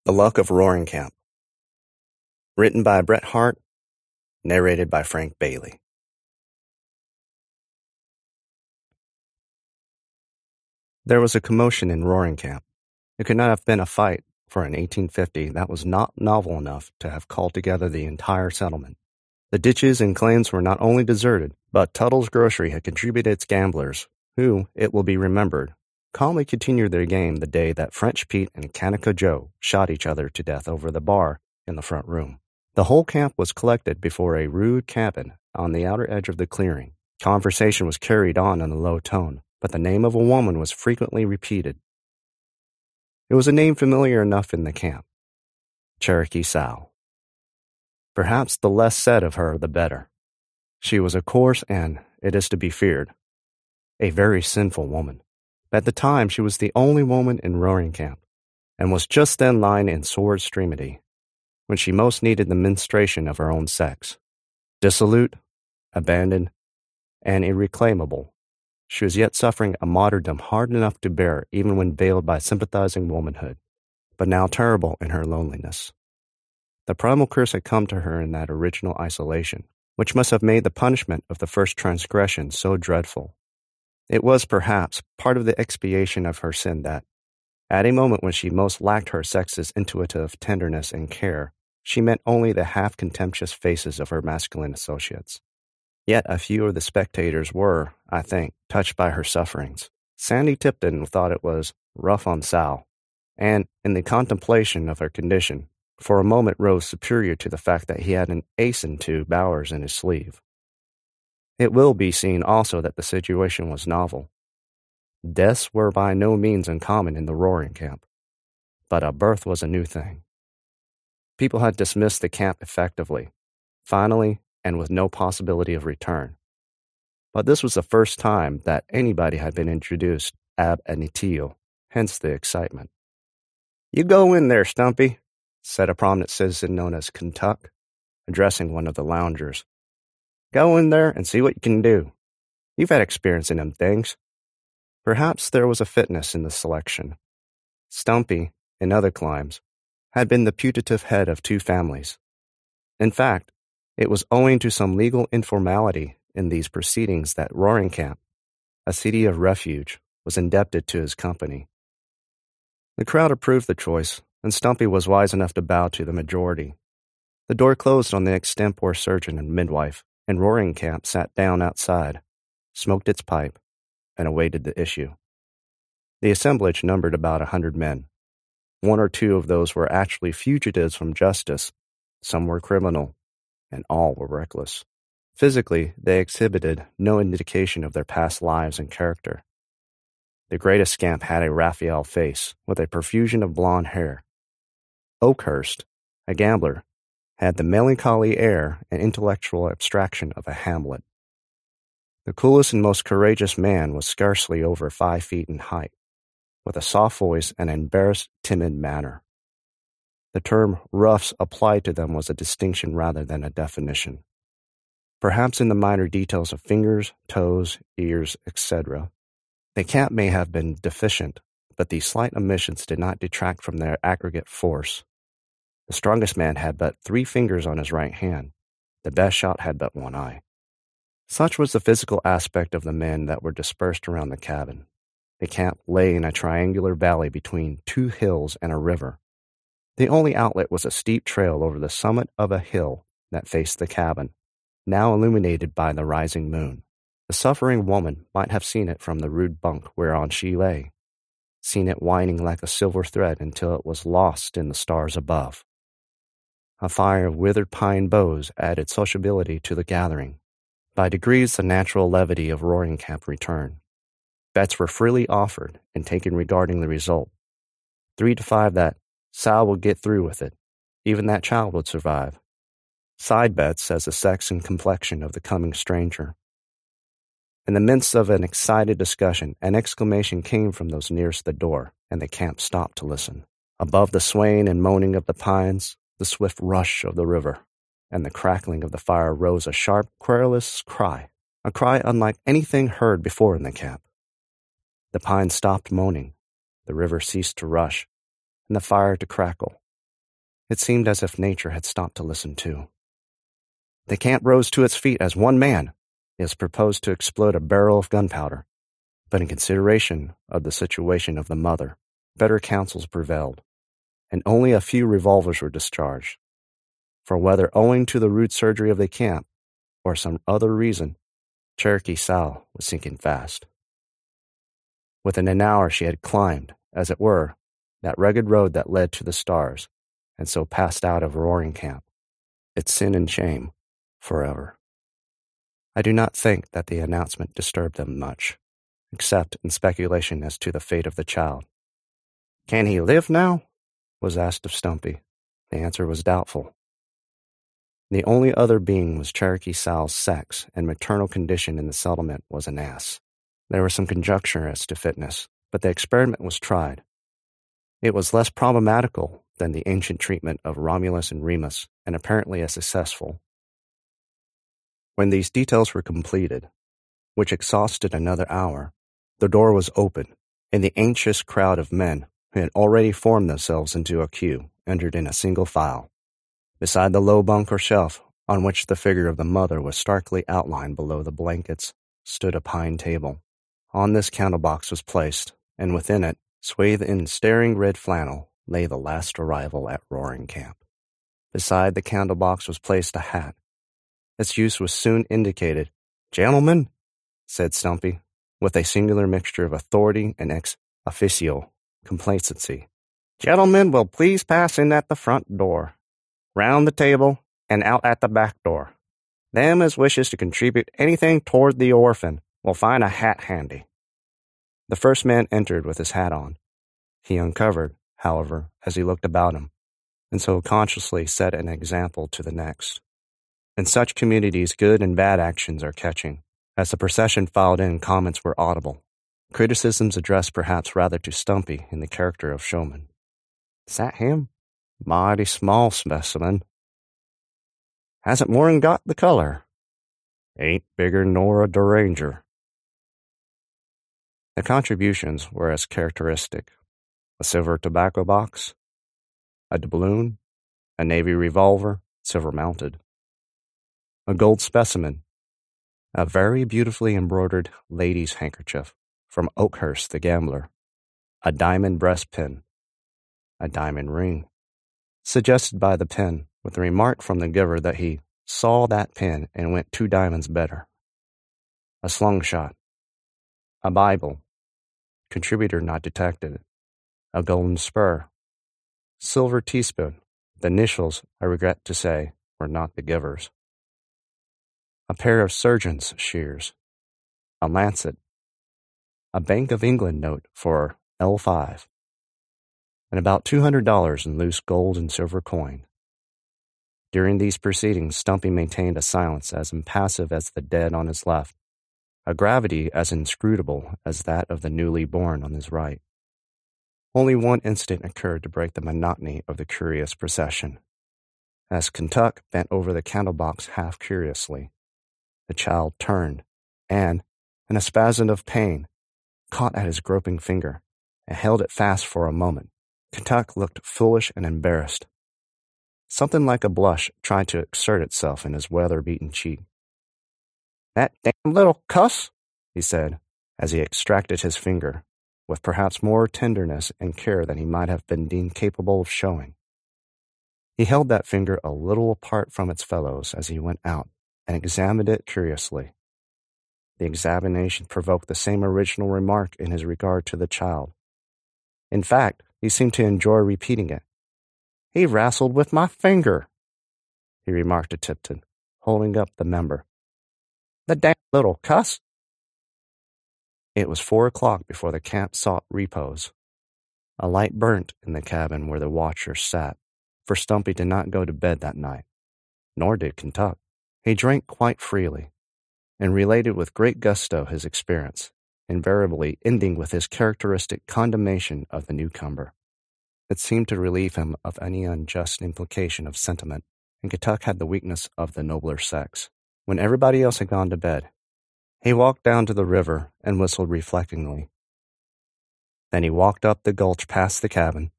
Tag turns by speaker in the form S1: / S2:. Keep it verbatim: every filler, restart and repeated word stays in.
S1: The Luck of Roaring Camp. Written by Bret Harte, narrated by Frank Bailey. There was a commotion in Roaring Camp. It could not have been a fight, for in eighteen fifty that was not novel enough to have called together the entire settlement. The ditches and claims were not only deserted, but Tuttle's Grocery had contributed its gamblers, who, it will be remembered, calmly continued their game the day that French Pete and Kanaka Joe shot each other to death over the bar in the front room. The whole camp was collected before a rude cabin on the outer edge of the clearing. Conversation was carried on in a low tone, but the name of a woman was frequently repeated. It was a name familiar enough in the camp. Cherokee Sal. Perhaps the less said of her, the better. She was a coarse and, it is to be feared, a very sinful woman. At the time, she was the only woman in Roaring Camp, and was just then lying in sore extremity, when she most needed the ministration of her own sex. Dissolute, abandoned, and irreclaimable, she was yet suffering a martyrdom hard enough to bear even when veiled by sympathizing womanhood, but now terrible in her loneliness. The primal curse had come to her in that original isolation, which must have made the punishment of the first transgression so dreadful. It was, perhaps, part of the expiation of her sin that, at a moment when she most lacked her sex's intuitive tenderness and care, she met only the half-contemptuous faces of her masculine associates. Yet a few of the spectators were, I think, touched by her sufferings. Sandy Tipton thought it was rough on Sal, and, in the contemplation of her condition, for a moment rose superior to the fact that he had an ace and two Bowers in his sleeve. It will be seen also that the situation was novel. Deaths were by no means uncommon in the Roaring Camp, but a birth was a new thing. People had dismissed the camp effectively, finally, and with no possibility of return. But this was the first time that anybody had been introduced ab initio, hence the excitement. "You go in there, Stumpy," said a prominent citizen known as Kentuck, addressing one of the loungers. "Go in there and see what you can do. You've had experience in them things." Perhaps there was a fitness in the selection. Stumpy, in other climes, had been the putative head of two families. In fact, it was owing to some legal informality in these proceedings that Roaring Camp, a city of refuge, was indebted to his company. The crowd approved the choice, and Stumpy was wise enough to bow to the majority. The door closed on the extempore surgeon and midwife, and Roaring Camp sat down outside, smoked its pipe, and awaited the issue. The assemblage numbered about a hundred men. One or two of those were actually fugitives from justice, some were criminal, and all were reckless. Physically, they exhibited no indication of their past lives and character. The greatest scamp had a Raphael face, with a profusion of blonde hair. Oakhurst, a gambler, had the melancholy air and intellectual abstraction of a Hamlet. The coolest and most courageous man was scarcely over five feet in height, with a soft voice and an embarrassed, timid manner. The term roughs applied to them was a distinction rather than a definition. Perhaps in the minor details of fingers, toes, ears, et cetera, the camp may have been deficient, but these slight omissions did not detract from their aggregate force. The strongest man had but three fingers on his right hand. The best shot had but one eye. Such was the physical aspect of the men that were dispersed around the cabin. The camp lay in a triangular valley between two hills and a river. The only outlet was a steep trail over the summit of a hill that faced the cabin, now illuminated by the rising moon. The suffering woman might have seen it from the rude bunk whereon she lay, seen it winding like a silver thread until it was lost in the stars above. A fire of withered pine boughs added sociability to the gathering. By degrees, the natural levity of Roaring Camp returned. Bets were freely offered and taken regarding the result. Three to five that Sal would get through with it. Even that child would survive. Side bets as the sex and complexion of the coming stranger. In the midst of an excited discussion, an exclamation came from those nearest the door, and the camp stopped to listen. Above the swaying and moaning of the pines, the swift rush of the river, and the crackling of the fire rose a sharp, querulous cry, a cry unlike anything heard before in the camp. The pines stopped moaning, the river ceased to rush, and the fire to crackle. It seemed as if nature had stopped to listen too. The camp rose to its feet as one man. It was proposed to explode a barrel of gunpowder, but in consideration of the situation of the mother, better counsels prevailed, and only a few revolvers were discharged. For whether owing to the rude surgery of the camp or some other reason, Cherokee Sal was sinking fast. Within an hour she had climbed, as it were, that rugged road that led to the stars, and so passed out of Roaring Camp, its sin and shame, forever. I do not think that the announcement disturbed them much, except in speculation as to the fate of the child. "Can he live now?" was asked of Stumpy. The answer was doubtful. The only other being was Cherokee Sal's sex and maternal condition in the settlement was an ass. There was some conjecture as to fitness, but the experiment was tried. It was less problematical than the ancient treatment of Romulus and Remus, and apparently as successful. When these details were completed, which exhausted another hour, the door was open, and the anxious crowd of men who had already formed themselves into a queue entered in a single file. Beside the low bunk or shelf, on which the figure of the mother was starkly outlined below the blankets, stood a pine table. On this candlebox was placed, and within it, swathed in staring red flannel, lay the last arrival at Roaring Camp. Beside the candlebox was placed a hat. Its use was soon indicated. "Gentlemen," said Stumpy, with a singular mixture of authority and ex officio complacency, "gentlemen will please pass in at the front door, round the table, and out at the back door. Them as wishes to contribute anything toward the orphan will find a hat handy." The first man entered with his hat on. He uncovered, however, as he looked about him, and so consciously set an example to the next. In such communities, good and bad actions are catching. As the procession filed in, comments were audible. Criticisms addressed perhaps rather to Stumpy in the character of showman. "Is that him? Mighty small specimen. Hasn't more'n got the color. Ain't bigger nor a deranger." The contributions were as characteristic. A silver tobacco box, a doubloon, a navy revolver, silver-mounted, a gold specimen, a very beautifully embroidered lady's handkerchief from Oakhurst the gambler, a diamond breastpin, a diamond ring, suggested by the pin, with the remark from the giver that he saw that pin and went two diamonds better, a slung-shot, a Bible, contributor not detected, a golden spur, silver teaspoon, the initials, I regret to say, were not the giver's, a pair of surgeon's shears, a lancet, a Bank of England note for L five, and about two hundred dollars in loose gold and silver coin. During these proceedings, Stumpy maintained a silence as impassive as the dead on his left, a gravity as inscrutable as that of the newly born on his right. Only one incident occurred to break the monotony of the curious procession. As Kentuck bent over the candlebox half curiously, the child turned, and, in a spasm of pain, caught at his groping finger, and held it fast for a moment. Kentuck looked foolish and embarrassed. Something like a blush tried to exert itself in his weather-beaten cheek. "That damn little cuss," he said, as he extracted his finger, with perhaps more tenderness and care than he might have been deemed capable of showing. He held that finger a little apart from its fellows as he went out, and examined it curiously. The examination provoked the same original remark in his regard to the child. In fact, he seemed to enjoy repeating it. "He wrestled with my finger," he remarked to Tipton, holding up the member. "The damn little cuss." It was four o'clock before the camp sought repose. A light burnt in the cabin where the watchers sat, for Stumpy did not go to bed that night, nor did Kentuck. He drank quite freely, and related with great gusto his experience, invariably ending with his characteristic condemnation of the newcomer. It seemed to relieve him of any unjust implication of sentiment, and Kentuck had the weakness of the nobler sex. When everybody else had gone to bed, he walked down to the river and whistled reflectingly. Then he walked up the gulch past the cabin,